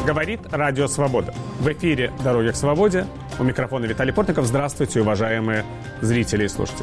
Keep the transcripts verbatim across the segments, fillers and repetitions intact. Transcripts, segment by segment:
Говорит Радио Свобода. В эфире «Дороги к свободе». У микрофона Виталий Портников. Здравствуйте, уважаемые зрители и слушатели.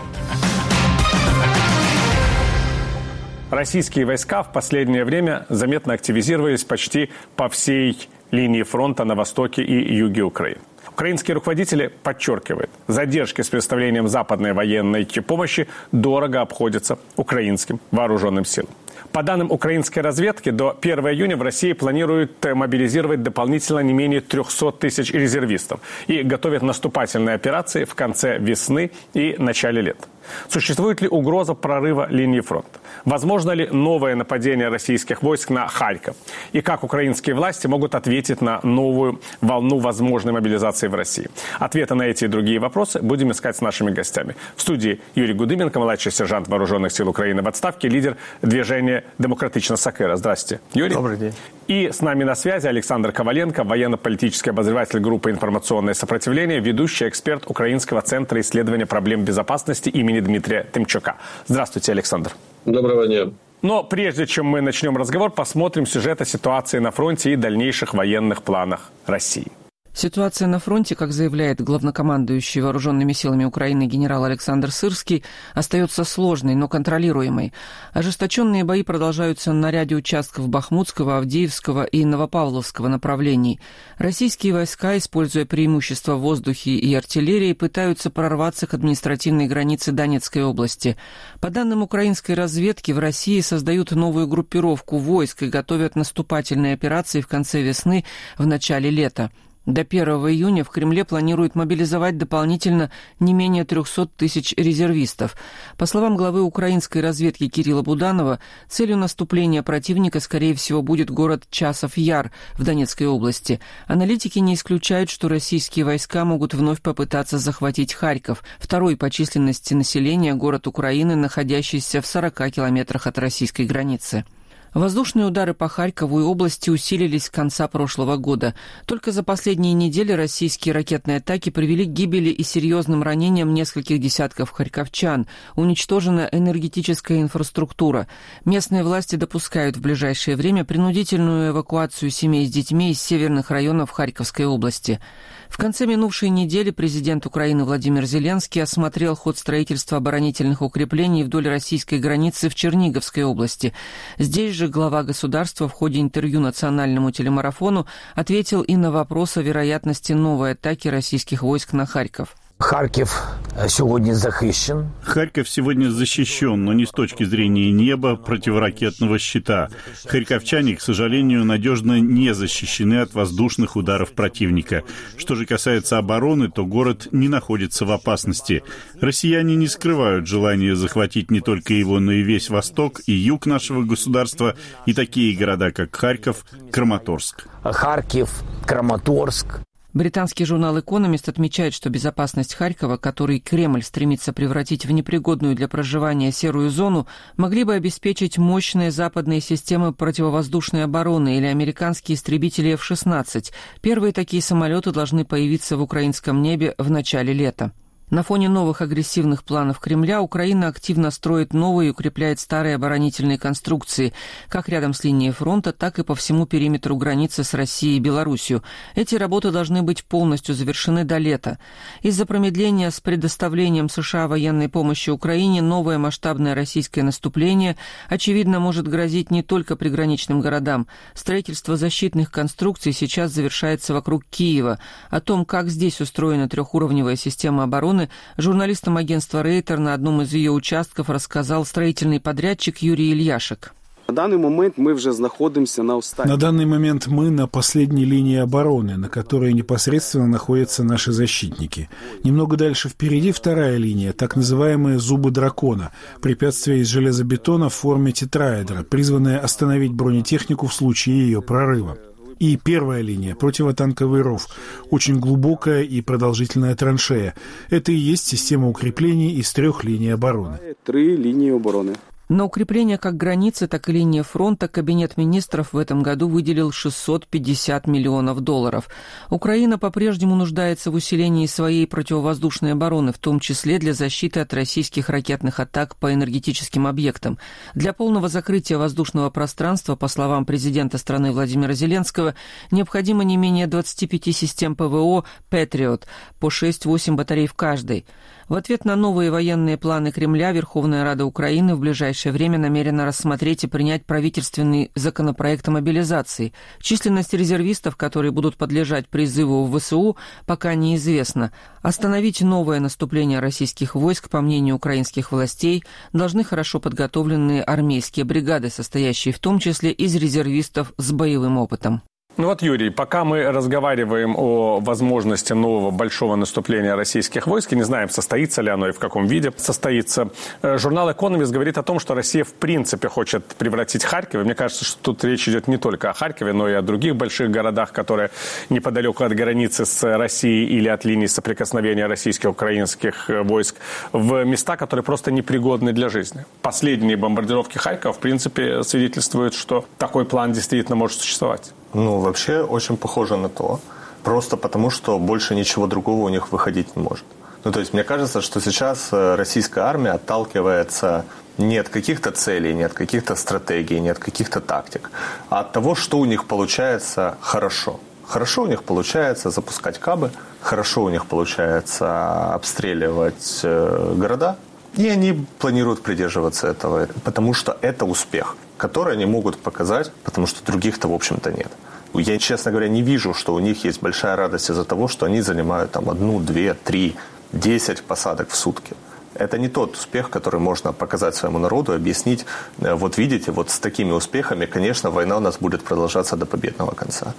Российские войска в последнее время заметно активизировались почти по всей линии фронта на востоке и юге Украины. Украинские руководители подчеркивают, задержки с предоставлением западной военной помощи дорого обходятся украинским вооруженным силам. По данным украинской разведки, до первого июня в России планируют мобилизировать дополнительно не менее триста тысяч резервистов и готовят наступательные операции в конце весны и начале лета. Существует ли угроза прорыва линии фронта? Возможно ли новое нападение российских войск на Харьков? И как украинские власти могут ответить на новую волну возможной мобилизации в России? Ответы на эти и другие вопросы будем искать с нашими гостями. В студии Юрий Гудыменко, младший сержант Вооруженных сил Украины в отставке, лидер движения «Демократична Сакера». Здравствуйте, Юрий. Добрый день. И с нами на связи Александр Коваленко, военно-политический обозреватель группы «Информационное сопротивление», ведущий эксперт Украинского центра исследования проблем безопасности имени Дмитрия Тимчука. Здравствуйте, Александр. Доброго дня. Но прежде чем мы начнем разговор, посмотрим сюжет о ситуации на фронте и дальнейших военных планах России. Ситуация на фронте, как заявляет главнокомандующий Вооруженными силами Украины генерал Александр Сырский, остается сложной, но контролируемой. Ожесточенные бои продолжаются на ряде участков Бахмутского, Авдеевского и Новопавловского направлений. Российские войска, используя преимущество в воздухе и артиллерии, пытаются прорваться к административной границе Донецкой области. По данным украинской разведки, в России создают новую группировку войск и готовят наступательные операции в конце весны, в начале лета. До первого июня в Кремле планируют мобилизовать дополнительно не менее триста тысяч резервистов. По словам главы украинской разведки Кирилла Буданова, целью наступления противника, скорее всего, будет город Часов-Яр в Донецкой области. Аналитики не исключают, что российские войска могут вновь попытаться захватить Харьков, второй по численности населения город Украины, находящийся в сорока километрах от российской границы. Воздушные удары по Харькову и области усилились с конца прошлого года. Только за последние недели российские ракетные атаки привели к гибели и серьезным ранениям нескольких десятков харьковчан. Уничтожена энергетическая инфраструктура. Местные власти допускают в ближайшее время принудительную эвакуацию семей с детьми из северных районов Харьковской области. В конце минувшей недели президент Украины Владимир Зеленский осмотрел ход строительства оборонительных укреплений вдоль российской границы в Черниговской области. Здесь же глава государства в ходе интервью национальному телемарафону ответил и на вопрос о вероятности новой атаки российских войск на Харьков. Харьков сегодня захищен. Харьков сегодня защищен, но не с точки зрения неба, противоракетного щита. Харьковчане, к сожалению, надежно не защищены от воздушных ударов противника. Что же касается обороны, то город не находится в опасности. Россияне не скрывают желания захватить не только его, но и весь восток и юг нашего государства, и такие города, как Харьков, Краматорск. Харьков, Краматорск. Британский журнал «Экономист» отмечает, что безопасность Харькова, который Кремль стремится превратить в непригодную для проживания серую зону, могли бы обеспечить мощные западные системы противовоздушной обороны или американские истребители эф шестнадцать. Первые такие самолеты должны появиться в украинском небе в начале лета. На фоне новых агрессивных планов Кремля Украина активно строит новые и укрепляет старые оборонительные конструкции, как рядом с линией фронта, так и по всему периметру границы с Россией и Белоруссией. Эти работы должны быть полностью завершены до лета. Из-за промедления с предоставлением США военной помощи Украине новое масштабное российское наступление, очевидно, может грозить не только приграничным городам. Строительство защитных конструкций сейчас завершается вокруг Киева. О том, как здесь устроена трехуровневая система обороны, журналистам агентства «Рейтер» на одном из ее участков рассказал строительный подрядчик Юрий Ильяшек. На данный момент мы уже находимся на останней. На данный момент мы на последней линии обороны, на которой непосредственно находятся наши защитники. Немного дальше впереди вторая линия, так называемые «зубы дракона», препятствие из железобетона в форме тетраэдра, призванное остановить бронетехнику в случае ее прорыва. И первая линия, противотанковый ров, очень глубокая и продолжительная траншея. Это и есть система укреплений из трех линий обороны. Три линии обороны. На укрепление как границы, так и линии фронта Кабинет министров в этом году выделил шестьсот пятьдесят миллионов долларов. Украина по-прежнему нуждается в усилении своей противовоздушной обороны, в том числе для защиты от российских ракетных атак по энергетическим объектам. Для полного закрытия воздушного пространства, по словам президента страны Владимира Зеленского, необходимо не менее двадцати пяти систем ПВО «Патриот» по шесть-восемь батарей в каждой. В ответ на новые военные планы Кремля Верховная Рада Украины в ближайшее время намерена рассмотреть и принять правительственный законопроект о мобилизации. Численность резервистов, которые будут подлежать призыву в ВСУ, пока неизвестна. Остановить новое наступление российских войск, по мнению украинских властей, должны хорошо подготовленные армейские бригады, состоящие в том числе из резервистов с боевым опытом. Ну вот, Юрий, пока мы разговариваем о возможности нового большого наступления российских войск, и не знаем, состоится ли оно и в каком виде состоится, журнал «Экономист» говорит о том, что Россия в принципе хочет превратить Харьков. И мне кажется, что тут речь идет не только о Харькове, но и о других больших городах, которые неподалеку от границы с Россией или от линии соприкосновения российских и украинских войск, в места, которые просто непригодны для жизни. Последние бомбардировки Харькова, в принципе, свидетельствуют, что такой план действительно может существовать. Ну, вообще очень похоже на то. Просто потому, что больше ничего другого у них выходить не может. Ну, то есть, мне кажется, что сейчас российская армия отталкивается не от каких-то целей, не от каких-то стратегий, не от каких-то тактик, а от того, что у них получается хорошо. Хорошо у них получается запускать кабы, хорошо у них получается обстреливать города, и они планируют придерживаться этого, потому что это успех, который они могут показать, потому что других-то, в общем-то, нет. Я, честно говоря, не вижу, что у них есть большая радость из-за того, что они занимают там одну, две, три, десять посадок в сутки. Это не тот успех, который можно показать своему народу, объяснить, вот видите, вот с такими успехами, конечно, война у нас будет продолжаться до победного конца.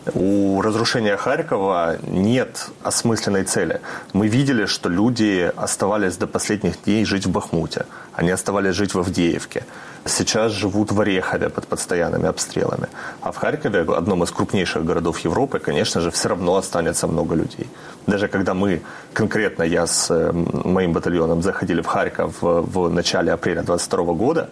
У разрушения Харькова нет осмысленной цели. Мы видели, что люди оставались до последних дней жить в Бахмуте, они оставались жить в Авдеевке. Сейчас живут в Орехове под постоянными обстрелами. А в Харькове, одном из крупнейших городов Европы, конечно же, все равно останется много людей. Даже когда мы, конкретно я с моим батальоном, заходили в Харьков в начале апреля двадцать второго года,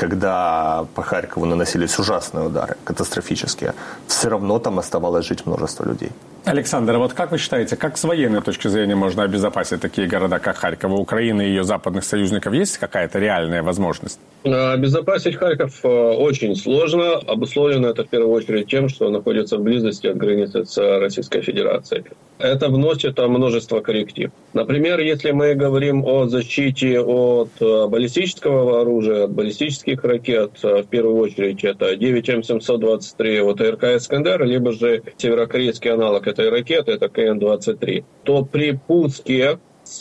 когда по Харькову наносились ужасные удары, катастрофические, все равно там оставалось жить множество людей. Александр, а вот как вы считаете, как с военной точки зрения можно обезопасить такие города, как Харьков? У Украины и ее западных союзников есть какая-то реальная возможность? Обезопасить Харьков очень сложно. Обусловлено это в первую очередь тем, что находится в близости от границы с Российской Федерацией. Это вносит множество корректив. Например, если мы говорим о защите от баллистического оружия, от баллистических ракет, в первую очередь это девять эм семьсот двадцать три от РК «Искандер», либо же северокорейский аналог этой ракеты, это ка эн двадцать три, то при пуске с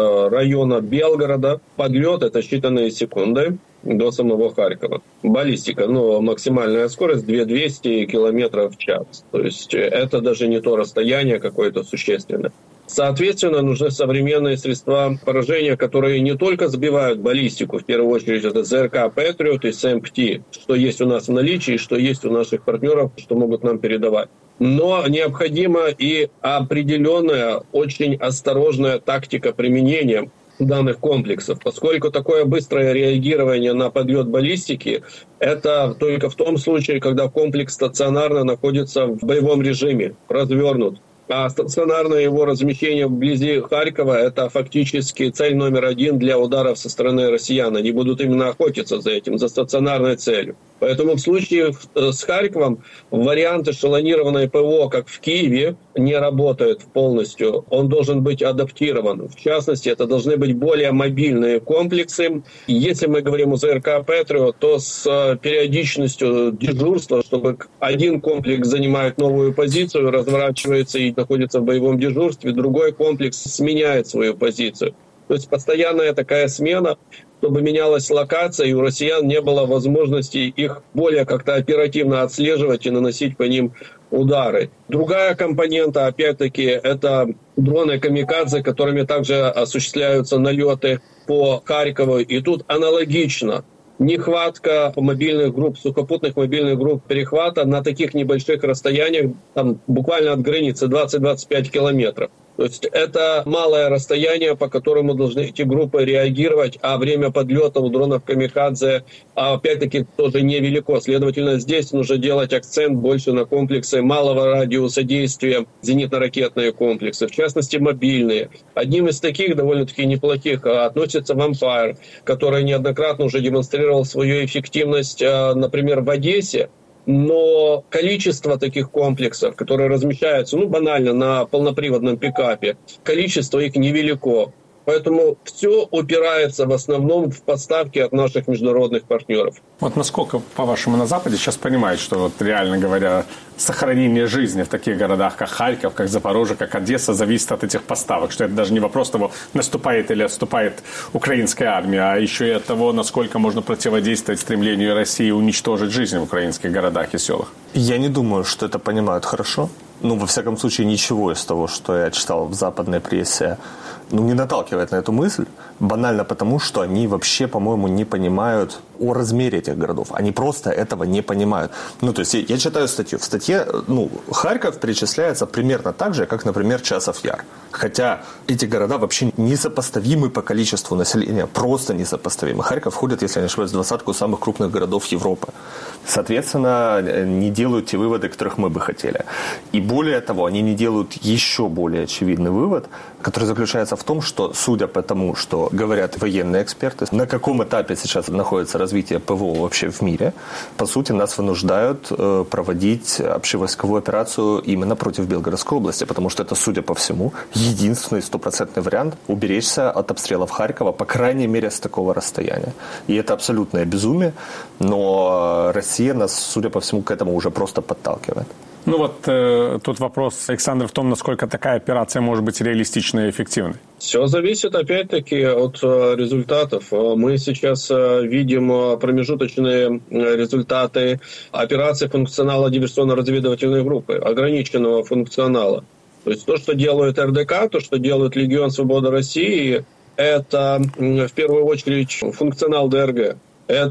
района Белгорода подлет это считанные секунды до самого Харькова. Баллистика, ну, максимальная скорость две тысячи двести километров в час. То есть это даже не то расстояние какое-то существенное. Соответственно, нужны современные средства поражения, которые не только сбивают баллистику, в первую очередь это ЗРК «Патриот» и СМ-ПТИ, что есть у нас в наличии, что есть у наших партнеров, что могут нам передавать. Но необходима и определенная, очень осторожная тактика применения данных комплексов, поскольку такое быстрое реагирование на подлет баллистики – это только в том случае, когда комплекс стационарно находится в боевом режиме, развернут. А стационарное его размещение вблизи Харькова – это фактически цель номер один для ударов со стороны россиян. Они будут именно охотиться за этим, за стационарной целью. Поэтому в случае с Харьковом вариант эшелонированной ПВО, как в Киеве, не работает полностью. Он должен быть адаптирован. В частности, это должны быть более мобильные комплексы. Если мы говорим о ЗРК «Патриот», то с периодичностью дежурства, чтобы один комплекс занимает новую позицию, разворачивается и находится в боевом дежурстве, другой комплекс сменяет свою позицию. То есть постоянная такая смена, чтобы менялась локация, и у россиян не было возможности их более как-то оперативно отслеживать и наносить по ним удары. Другая компонента, опять-таки, это дроны-камикадзе, которыми также осуществляются налеты по Харькову. И тут аналогично. Нехватка мобильных групп, сухопутных мобильных групп перехвата на таких небольших расстояниях, там буквально от границы двадцать-двадцать пять километров. То есть это малое расстояние, по которому должны эти группы реагировать, а время подлета у дронов «Камикадзе» опять-таки тоже невелико. Следовательно, здесь нужно делать акцент больше на комплексы малого радиуса действия, зенитно-ракетные комплексы, в частности мобильные. Одним из таких довольно-таки неплохих относится «Вампайр», который неоднократно уже демонстрировал свою эффективность, например, в Одессе. Но количество таких комплексов, которые размещаются, ну, банально, на полноприводном пикапе, количество их невелико. Поэтому все упирается в основном в поставки от наших международных партнеров. Вот насколько, по-вашему, на Западе сейчас понимают, что, вот, реально говоря, сохранение жизни в таких городах, как Харьков, как Запорожье, как Одесса, зависит от этих поставок, что это даже не вопрос того, наступает или отступает украинская армия, а еще и от того, насколько можно противодействовать стремлению России уничтожить жизнь в украинских городах и селах? Я не думаю, что это понимают хорошо. Ну, во всяком случае, ничего из того, что я читал в западной прессе, ну, не наталкивает на эту мысль, банально потому, что они вообще, по-моему, не понимают о размере этих городов. Они просто этого не понимают. Ну, то есть, я читаю статью. В статье, ну, Харьков перечисляется примерно так же, как, например, Часов Яр. Хотя эти города вообще несопоставимы по количеству населения. Просто несопоставимы. Харьков входит, если я не ошибаюсь, в двадцатку самых крупных городов Европы. Соответственно, не делают те выводы, которых мы бы хотели. И более того, они не делают еще более очевидный вывод, который заключается в том, что, судя по тому, что говорят военные эксперты, на каком этапе сейчас находится развитие ПВО вообще в мире, по сути, нас вынуждают э, проводить общевойсковую операцию именно против Белгородской области, потому что это, судя по всему, единственный стопроцентный вариант уберечься от обстрелов Харькова, по крайней мере, с такого расстояния. И это абсолютное безумие, но Россия нас, судя по всему, к этому уже просто подталкивает. Ну вот э, тут вопрос, Александр, в том, насколько такая операция может быть реалистичной и эффективной. Все зависит, опять-таки, от э, результатов. Мы сейчас э, видим промежуточные результаты операции функционала диверсионно-разведывательной группы, ограниченного функционала. То есть то, что делает эр дэ ка, то, что делает Легион Свободы России, это в первую очередь функционал дэ эр гэ.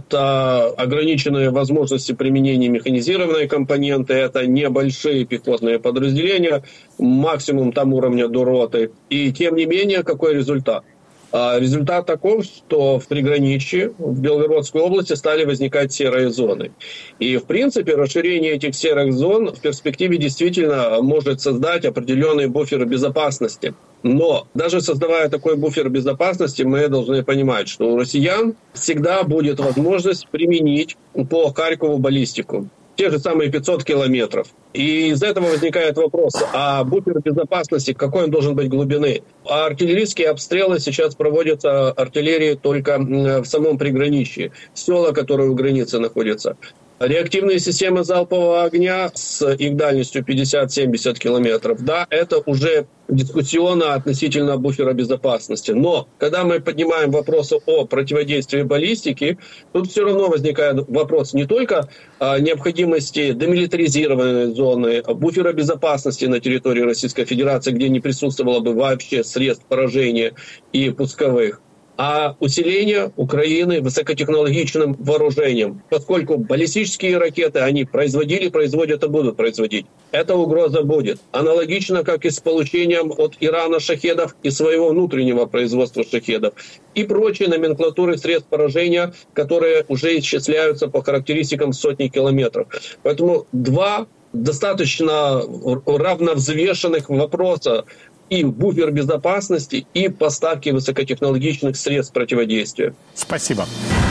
Это ограниченные возможности применения механизированной компоненты, это небольшие пехотные подразделения, максимум там уровня до роты. И тем не менее, какой результат? Результат таков, что в приграничье, в Белгородской области стали возникать серые зоны. И, в принципе, расширение этих серых зон в перспективе действительно может создать определенный буфер безопасности. Но даже создавая такой буфер безопасности, мы должны понимать, что у россиян всегда будет возможность применить по Харькову баллистику. Те же самые пятьсот километров. И из этого возникает вопрос, а буфер безопасности, какой он должен быть глубины? А артиллерийские обстрелы сейчас проводятся артиллерией только в самом приграничье. Села, которые у границы находятся. Реактивные системы залпового огня с их дальностью пятьдесят-семьдесят километров, да, это уже дискуссионно относительно буфера безопасности. Но когда мы поднимаем вопросы о противодействии баллистики, тут все равно возникает вопрос не только о необходимости демилитаризированной зоны, буфера безопасности на территории Российской Федерации, где не присутствовало бы вообще средств поражения и пусковых, а усиление Украины высокотехнологичным вооружением, поскольку баллистические ракеты они производили, производят и будут производить. Эта угроза будет. Аналогично, как и с получением от Ирана шахедов и своего внутреннего производства шахедов. И прочие номенклатуры средств поражения, которые уже исчисляются по характеристикам сотни километров. Поэтому два достаточно равновзвешенных вопроса: и буфер безопасности, и поставки высокотехнологичных средств противодействия. Спасибо.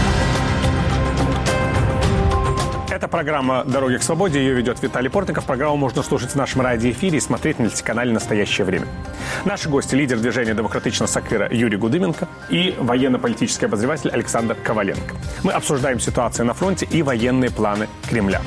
Это программа «Дороги к свободе». Ее ведет Виталий Портников. Программу можно слушать в нашем радиоэфире и смотреть на телеканале «Настоящее время». Наши гости – лидер движения «Демократичного Саквира» Юрий Гудыменко и военно-политический обозреватель Александр Коваленко. Мы обсуждаем ситуацию на фронте и военные планы Кремля.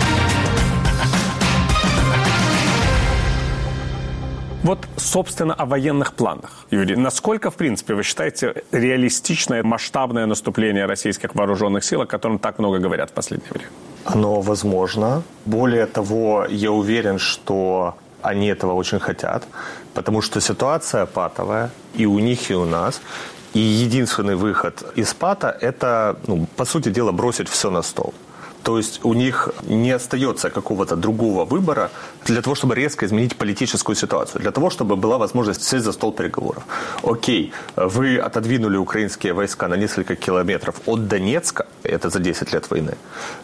Вот, собственно, о военных планах. Юрий, насколько, в принципе, вы считаете реалистичное масштабное наступление российских вооруженных сил, о котором так много говорят в последнее время? Оно возможно. Более того, я уверен, что они этого очень хотят, потому что ситуация патовая и у них, и у нас. И единственный выход из пата – это, ну, по сути дела, бросить все на стол. То есть у них не остается какого-то другого выбора для того, чтобы резко изменить политическую ситуацию, для того, чтобы была возможность сесть за стол переговоров. Окей, вы отодвинули украинские войска на несколько километров от Донецка, это за десять лет войны,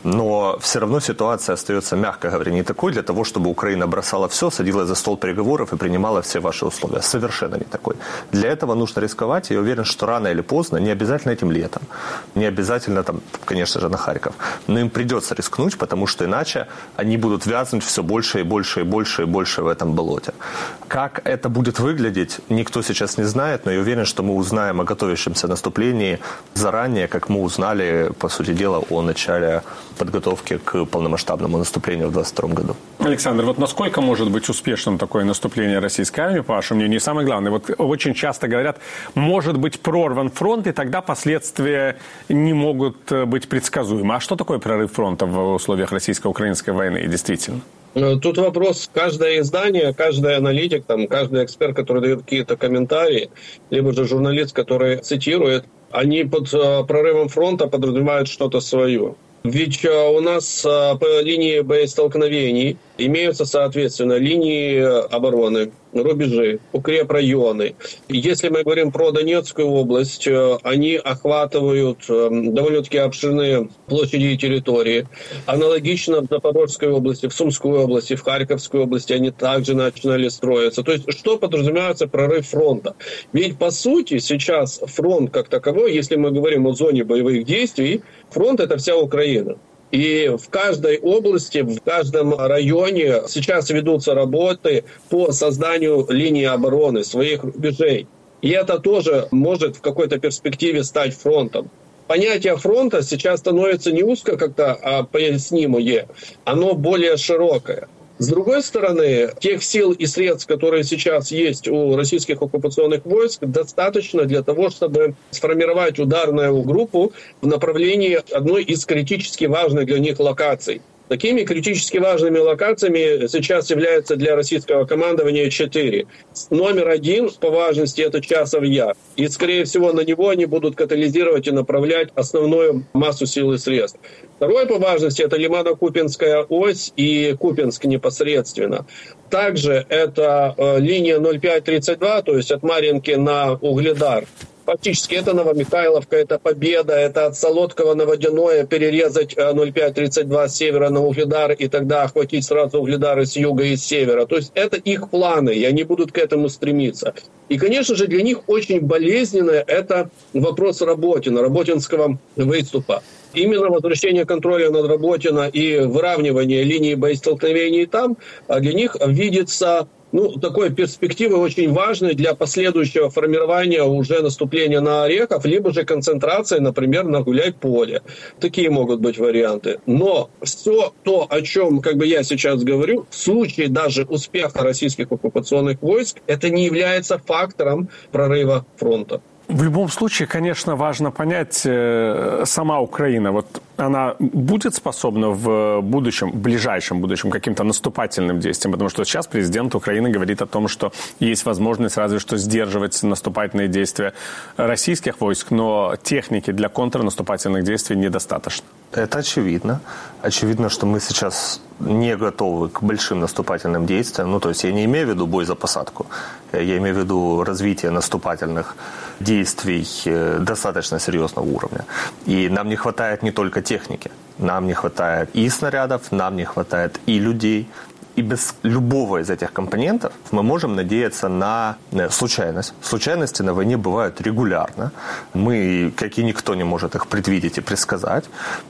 но все равно ситуация остается, мягко говоря, не такой для того, чтобы Украина бросала все, садилась за стол переговоров и принимала все ваши условия. Совершенно не такой. Для этого нужно рисковать, и я уверен, что рано или поздно, не обязательно этим летом, не обязательно, там, конечно же, на Харьков, но им придется рискнуть, потому что иначе они будут вязнуть все больше и больше и больше и больше в этом болоте. Как это будет выглядеть, никто сейчас не знает, но я уверен, что мы узнаем о готовящемся наступлении заранее, как мы узнали, по сути дела, о начале подготовки к полномасштабному наступлению в двадцать втором году. Александр, вот насколько может быть успешным такое наступление российской армии, по вашему мнению? И самое главное, вот очень часто говорят, может быть прорван фронт, и тогда последствия не могут быть предсказуемы. А что такое прорыв фронта в условиях российско-украинской войны, действительно? Тут вопрос, каждое издание, каждый аналитик, там, каждый эксперт, который дает какие-то комментарии, либо же журналист, который цитирует, они под прорывом фронта подразумевают что-то свое. Ведь у нас по линии боестолкновений имеются, соответственно, линии обороны, рубежи, укрепрайоны. Если мы говорим про Донецкую область, они охватывают довольно-таки обширные площади и территории. Аналогично в Запорожской области, в Сумской области, в Харьковской области они также начинали строиться. То есть что подразумевается прорыв фронта? Ведь по сути сейчас фронт как таковой, если мы говорим о зоне боевых действий, фронт — это вся Украина. И в каждой области, в каждом районе сейчас ведутся работы по созданию линии обороны, своих рубежей. И это тоже может в какой-то перспективе стать фронтом. Понятие фронта сейчас становится не узко как-то а пояснимое, оно более широкое. С другой стороны, тех сил и средств, которые сейчас есть у российских оккупационных войск, достаточно для того, чтобы сформировать ударную группу в направлении одной из критически важных для них локаций. Такими критически важными локациями сейчас являются для российского командования четыре. Номер один по важности — это Часов Яр. И, скорее всего, на него они будут катализировать и направлять основную массу сил и средств. Второе по важности — это Лимано-Купинская ось и Купинск непосредственно. Также это э, линия ноль пять тридцать два, то есть от Марьинки на Угледар. Фактически это Новомихайловка, это Победа, это от Солодкова на Водяное перерезать ноль пять тридцать два с севера на Угледар и тогда охватить сразу Угледары с юга и с севера. То есть это их планы, и они будут к этому стремиться. И, конечно же, для них очень болезненное это вопрос Работина, Работинского выступа. Именно возвращение контроля над Работино и выравнивание линии боестолкновений там для них видится ну, такой перспективой очень важной для последующего формирования уже наступления на Орехов, либо же концентрации, например, на Гуляй-Поле. Такие могут быть варианты. Но все то, о чем как бы я сейчас говорю, в случае даже успеха российских оккупационных войск, это не является фактором прорыва фронта. В любом случае, конечно, важно понять, э, сама Украина, вот она будет способна в будущем, в ближайшем будущем каким-то наступательным действиям, потому что сейчас президент Украины говорит о том, что есть возможность разве что сдерживать наступательные действия российских войск, но техники для контрнаступательных действий недостаточно. Это очевидно. Очевидно, что мы сейчас не готовы к большим наступательным действиям. Ну, то есть я не имею в виду бой за посадку. Я имею в виду развитие наступательных действий достаточно серьезного уровня. И нам не хватает не только техники. Нам не хватает и снарядов, нам не хватает и людей. И без любого из этих компонентов мы можем надеяться на случайность. Случайности на войне бывают регулярно. Мы, как и никто, не может их предвидеть и предсказать.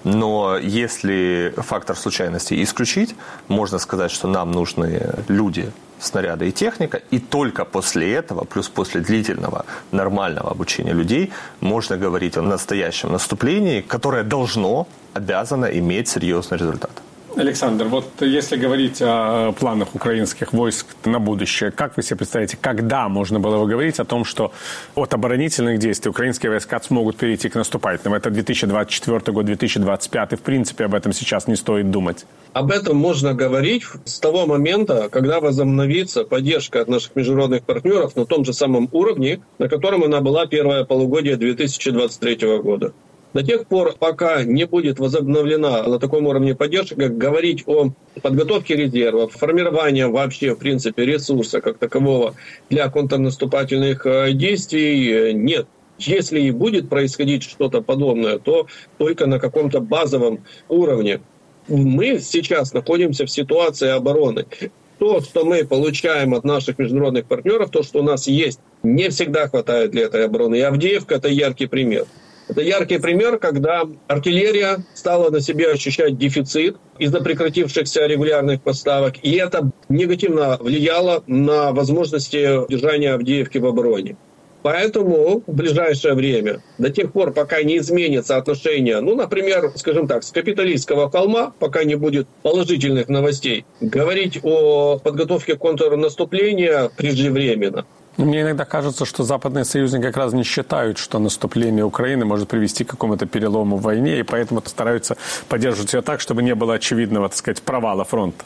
Но если фактор случайности исключить, можно сказать, что нам нужны люди, снаряды и техника. И только после этого, плюс после длительного нормального обучения людей, можно говорить о настоящем наступлении, которое должно, обязано иметь серьезный результат. Александр, вот если говорить о планах украинских войск на будущее, как вы себе представляете, когда можно было бы говорить о том, что от оборонительных действий украинские войска смогут перейти к наступательным? Это две тысячи двадцать четвёртый год, две тысячи двадцать пятый. В принципе, об этом сейчас не стоит думать. Об этом можно говорить с того момента, когда возобновится поддержка от наших международных партнеров на том же самом уровне, на котором она была первое полугодие две тысячи двадцать третьего года. До тех пор, пока не будет возобновлена на таком уровне поддержка, как говорить о подготовке резервов, формировании вообще, в принципе, ресурса как такового для контрнаступательных действий, нет. Если и будет происходить что-то подобное, то только на каком-то базовом уровне. Мы сейчас находимся в ситуации обороны. То, что мы получаем от наших международных партнеров, то, что у нас есть, не всегда хватает для этой обороны. И Авдеевка – это яркий пример. Это яркий пример, когда артиллерия стала на себе ощущать дефицит из-за прекратившихся регулярных поставок, и это негативно влияло на возможности удержания Авдеевки в обороне. Поэтому в ближайшее время, до тех пор, пока не изменится отношение, ну, например, скажем так, с капиталистского холма, пока не будет положительных новостей, говорить о подготовке контрнаступления преждевременно. Мне иногда кажется, что западные союзники как раз не считают, что наступление Украины может привести к какому-то перелому в войне, и поэтому стараются поддерживать ее так, чтобы не было очевидного, так сказать, провала фронта.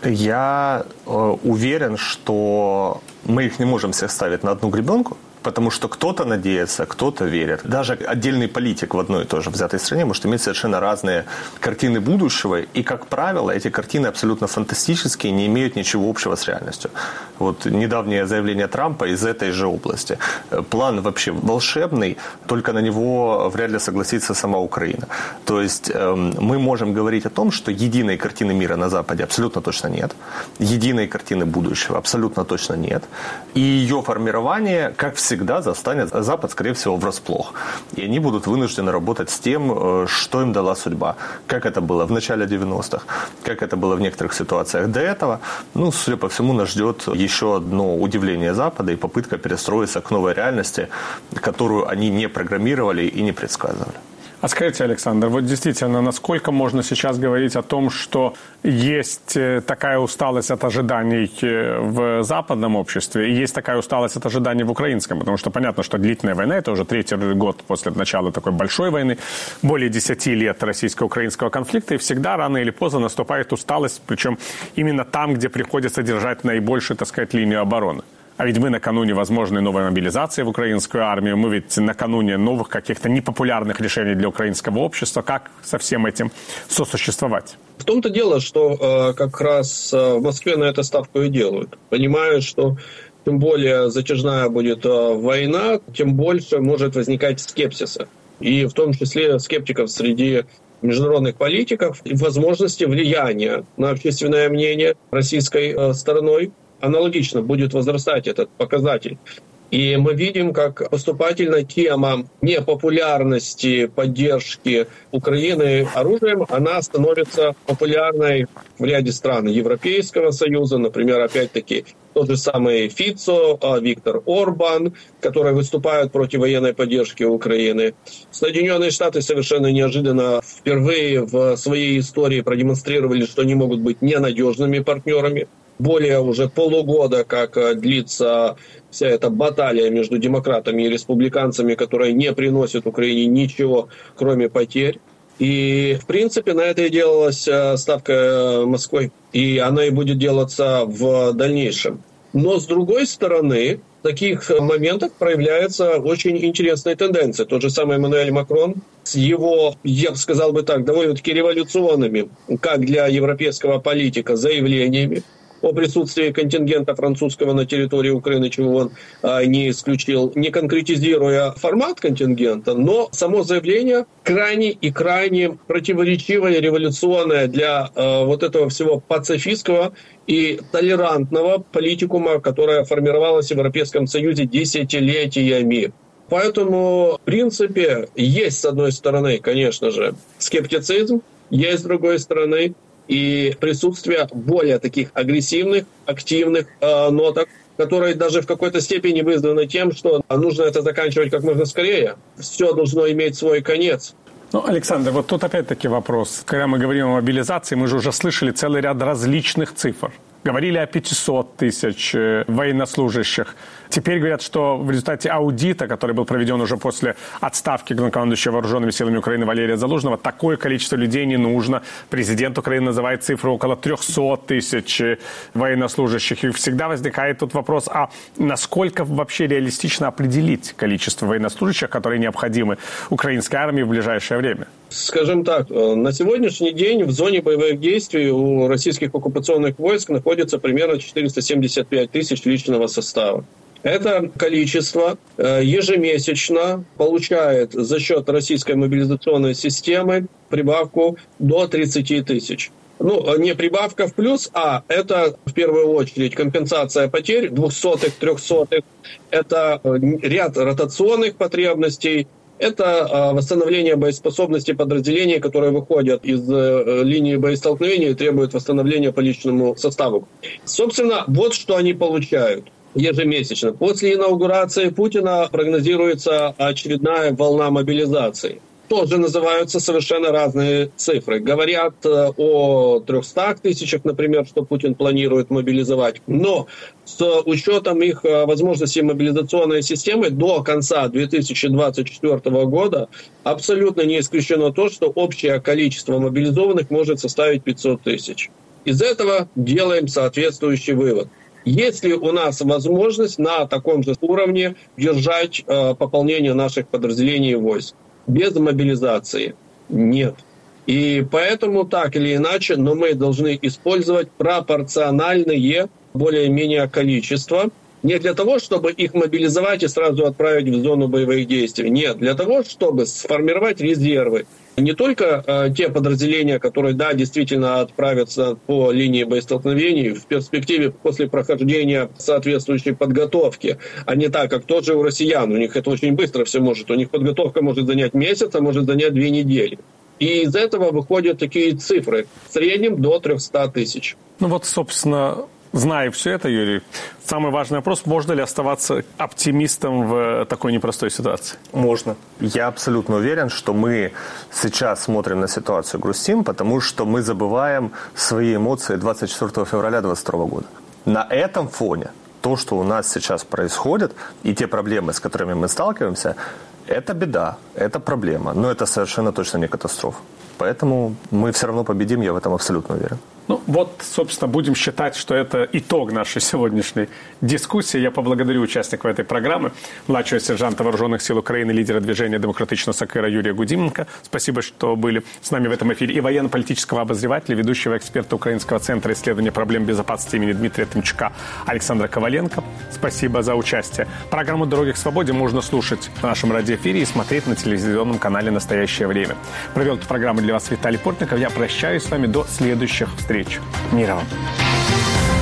Я э, уверен, что мы их не можем всех ставить на одну гребенку, потому что кто-то надеется, кто-то верит. Даже отдельный политик в одной и той же взятой стране может иметь совершенно разные картины будущего. И, как правило, эти картины абсолютно фантастические, не имеют ничего общего с реальностью. Вот недавнее заявление Трампа из этой же области. План вообще волшебный, только на него вряд ли согласится сама Украина. То есть мы можем говорить о том, что единой картины мира на Западе абсолютно точно нет. Единой картины будущего абсолютно точно нет. И ее формирование, как всегда, всегда застанет Запад, скорее всего, врасплох. И они будут вынуждены работать с тем, что им дала судьба. Как это было в начале девяностых, как это было в некоторых ситуациях до этого. Ну, судя по всему, нас ждет еще одно удивление Запада и попытка перестроиться к новой реальности, которую они не программировали и не предсказывали. А скажите, Александр, вот действительно, насколько можно сейчас говорить о том, что есть такая усталость от ожиданий в западном обществе и есть такая усталость от ожиданий в украинском? Потому что понятно, что длительная война – это уже третий год после начала такой большой войны, более десяти лет российско-украинского конфликта, и всегда рано или поздно наступает усталость, причем именно там, где приходится держать наибольшую, так сказать, линию обороны. А ведь мы накануне возможной новой мобилизации в украинскую армию, мы ведь накануне новых каких-то непопулярных решений для украинского общества. Как со всем этим сосуществовать? В том-то дело, что э, как раз в Москве на это ставку и делают. Понимают, что тем более затяжная будет э, война, тем больше может возникать скепсиса. И в том числе скептиков среди международных политиков и возможности влияния на общественное мнение российской э, стороной. Аналогично будет возрастать этот показатель. И мы видим, как поступательно тема непопулярности поддержки Украины оружием, она становится популярной в ряде стран Европейского Союза, например, опять-таки тот же самый Фицо, Виктор Орбан, которые выступают против военной поддержки Украины. Соединенные Штаты совершенно неожиданно впервые в своей истории продемонстрировали, что они могут быть ненадежными партнерами. Более уже полугода, как длится вся эта баталия между демократами и республиканцами, которая не приносит Украине ничего, кроме потерь. И, в принципе, на это и делалась ставка Москвой, и она и будет делаться в дальнейшем. Но, с другой стороны, в таких моментах проявляется очень интересная тенденция. Тот же самый Эммануэль Макрон с его, я бы сказал бы так, довольно-таки революционными, как для европейского политика, заявлениями о присутствии контингента французского на территории Украины, чего он а, не исключил, не конкретизируя формат контингента, но само заявление крайне и крайне противоречивое, революционное для а, вот этого всего пацифистского и толерантного политикума, которое формировалось в Европейском Союзе десятилетиями. Поэтому, в принципе, есть, с одной стороны, конечно же, скептицизм, есть, с другой стороны, и присутствие более таких агрессивных, активных э, ноток, которые даже в какой-то степени вызваны тем, что нужно это заканчивать как можно скорее. Все должно иметь свой конец. Ну, Александр, вот тут опять-таки вопрос. Когда мы говорим о мобилизации, мы же уже слышали целый ряд различных цифр. Говорили о пятисот тысяч военнослужащих. Теперь говорят, что в результате аудита, который был проведен уже после отставки главнокомандующего вооруженными силами Украины Валерия Залужного, такое количество людей не нужно. Президент Украины называет цифру около трехсот тысяч военнослужащих. И всегда возникает тут вопрос, а насколько вообще реалистично определить количество военнослужащих, которые необходимы украинской армии в ближайшее время? Скажем так, на сегодняшний день в зоне боевых действий у российских оккупационных войск находится примерно четыреста семьдесят пять тысяч личного состава. Это количество ежемесячно получает за счет российской мобилизационной системы прибавку до тридцати тысяч. Ну, не прибавка в плюс, а это в первую очередь компенсация потерь двухсотых, трехсотых, это ряд ротационных потребностей, это восстановление боеспособности подразделений, которые выходят из линии боестолкновения и требуют восстановления по личному составу. Собственно, вот что они получают ежемесячно. После инаугурации Путина прогнозируется очередная волна мобилизации. Тоже называются совершенно разные цифры. Говорят о трехстах тысячах, например, что Путин планирует мобилизовать. Но с учетом их возможностей мобилизационной системы до конца две тысячи двадцать четвёртого года абсолютно не исключено то, что общее количество мобилизованных может составить пятьсот тысяч. Из этого делаем соответствующий вывод. Есть ли у нас возможность на таком же уровне держать э, пополнение наших подразделений войск? Без мобилизации нет. И поэтому так или иначе, но мы должны использовать пропорциональные более-менее количества. Не для того, чтобы их мобилизовать и сразу отправить в зону боевых действий. Нет, для того, чтобы сформировать резервы. Не только э, те подразделения, которые, да, действительно отправятся по линии боестолкновений в перспективе после прохождения соответствующей подготовки, а не так, как тоже у россиян. У них это очень быстро все может. У них подготовка может занять месяц, а может занять две недели. И из этого выходят такие цифры. В среднем до трехсот тысяч. Ну вот, собственно, зная все это, Юрий, самый важный вопрос, можно ли оставаться оптимистом в такой непростой ситуации? Можно. Я абсолютно уверен, что мы сейчас смотрим на ситуацию, грустим, потому что мы забываем свои эмоции двадцать четвёртого февраля двадцать второго года. На этом фоне то, что у нас сейчас происходит, и те проблемы, с которыми мы сталкиваемся, это беда, это проблема, но это совершенно точно не катастрофа. Поэтому мы все равно победим, я в этом абсолютно уверен. Ну, вот, собственно, будем считать, что это итог нашей сегодняшней дискуссии. Я поблагодарю участников этой программы, младшего сержанта Вооруженных сил Украины, лидера движения «Демократична Сокира» Юрия Гудименко. Спасибо, что были с нами в этом эфире. И военно-политического обозревателя, ведущего эксперта Украинского центра исследования проблем безопасности имени Дмитрия Тымчука Александра Коваленко. Спасибо за участие. Программу «Дороги к свободе» можно слушать в нашем радиоэфире и смотреть на телевизионном канале «Настоящее время». Провел эту программу для вас Виталий Портников. Я прощаюсь с вами до следующих встреч. Мира вам.